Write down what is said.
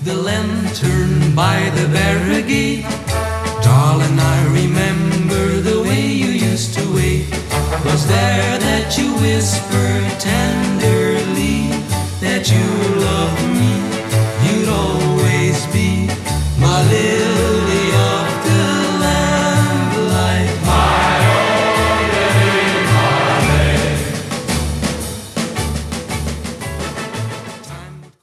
the lantern by the barricade. Darling, I remember the way you used to wait. Was there that you whispered